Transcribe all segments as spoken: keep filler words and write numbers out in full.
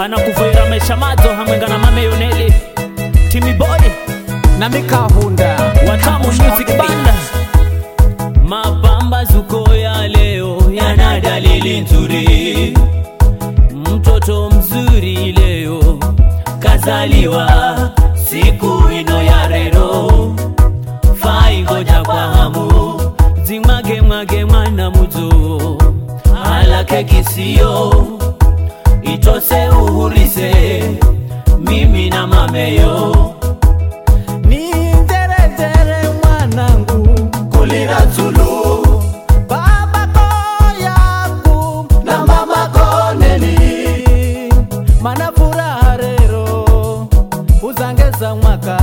Bana kuvoira maisha mazo hamwenga na mame Yoneli Timmy Boy na Mikahunda Watamu Music Banda. Mapambazuko ya leo yana dalili nzuri. Mtoto mzuri leo kazaliwa siku ino ya rero. Fai ngoja kwa hamu zimage mwage mwana muzo alake kisio itose uhurise mimi na mameyo. Ni tere tere mwanangu kulira Zulu, baba ko yangu na mama ko Neli, mana furaha rero uzangeza mwaka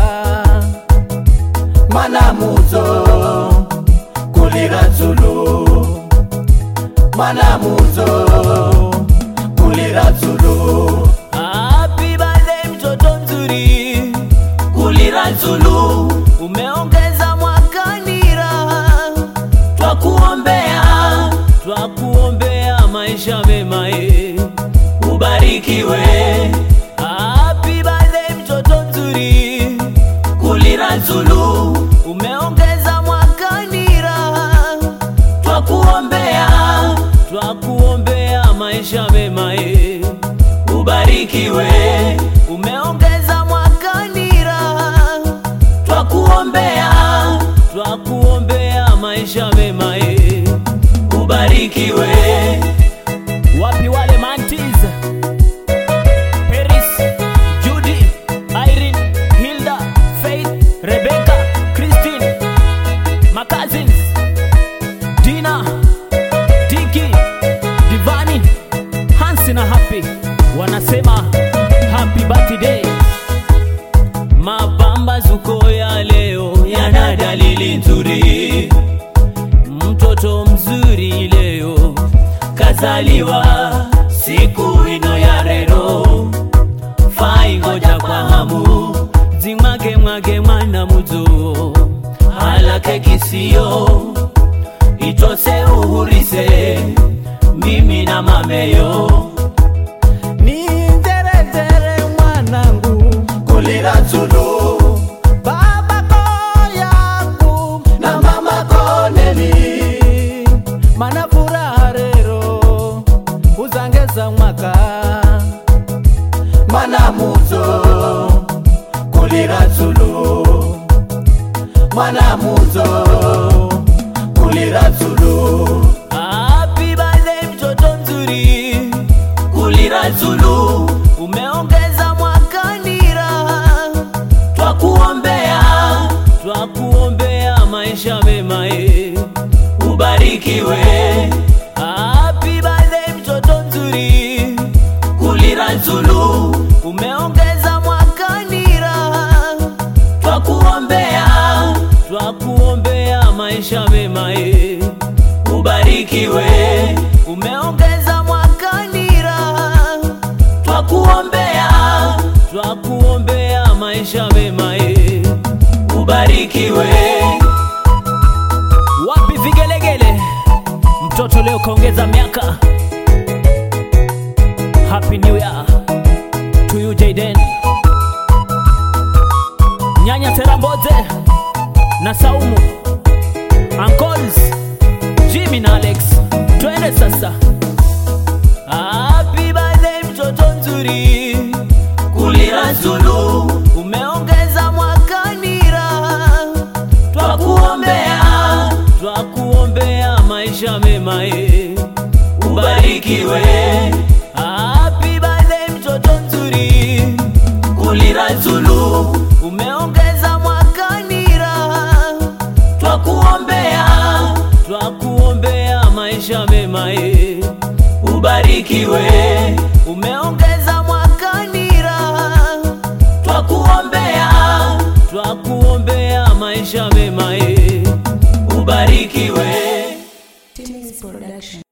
mana muzo kulira Zulu, mana muzo kulira Zulu. Happy birthday mtoto mzuri kulira Zulu, umeongeza mwaka ni raha. Twakuombea, twakuombea maisha mema ye, ubarikiwe. Happy birthday mtoto mzuri kulira Zulu, umeongeza mwaka ni raha. Twakuombea, twakuombea maisha mema ye, ubarikiwe. Umeongeza mwaka ni raha. Twakuombea, twakuombea maisha mema ye, ubarikiwe. Wapi wale mantis? Paris, Judy, Irene, Hilda, Faith, Rebecca, Christine, my cousins, Dina, Diki, Divani, Hansi na Happy wanasema happy birthday. Mapambazuko ya leo yana dalili nzuri. Mtoto mzuri leo kazaliwa siku ino ya rero. Fai ngoja kwa hamu zimage mwage mwana muzo alake kisio itose uhurise mimi na mameyo. ni tere tere mwanangu kulira Zulu, baba ko yangu na mama ko Neli, mana furaha rero uzangeza mwaka mana muzo kulira Zulu, mana muzo kulira Zulu. Happy birthday mtoto mzuri kulira Zulu, umeongeza mwaka ni raha. Twakuombea, twakuombea maisha mema ye, ubarikiwe. Happy birthday mtoto mzuri kulira Zulu, umeongeza mwaka ni raha. Twakuombea, twakuombea maisha mema ye, ubarikiwe. Umeongeza mwaka ni raha. Twakuombea, twakuombea maisha mema ye, ubarikiwe. Wapi vigelegele? Mtoto leo kaongeza miaka. Happy New Year to you Jaden, Nyanya Teramboze na Saumu, Uncles Jimmy na Alex. Twende sasa. Happy birthday mtoto mzuri kulira Zulu, umeongeza mwaka ni raha. Twakuombea, twakuombea maisha mema ye, ubarikiwe. Happy birthday mtoto mzuri kulira Zulu, umeongeza mwaka ni raha. Twakuombea, twakuombea maisha mema ye, ubarikiwe. Umeongeza mwaka ni raha. Twakuombea, twakuombea maisha mema ye, ubarikiwe. Timmy's Production.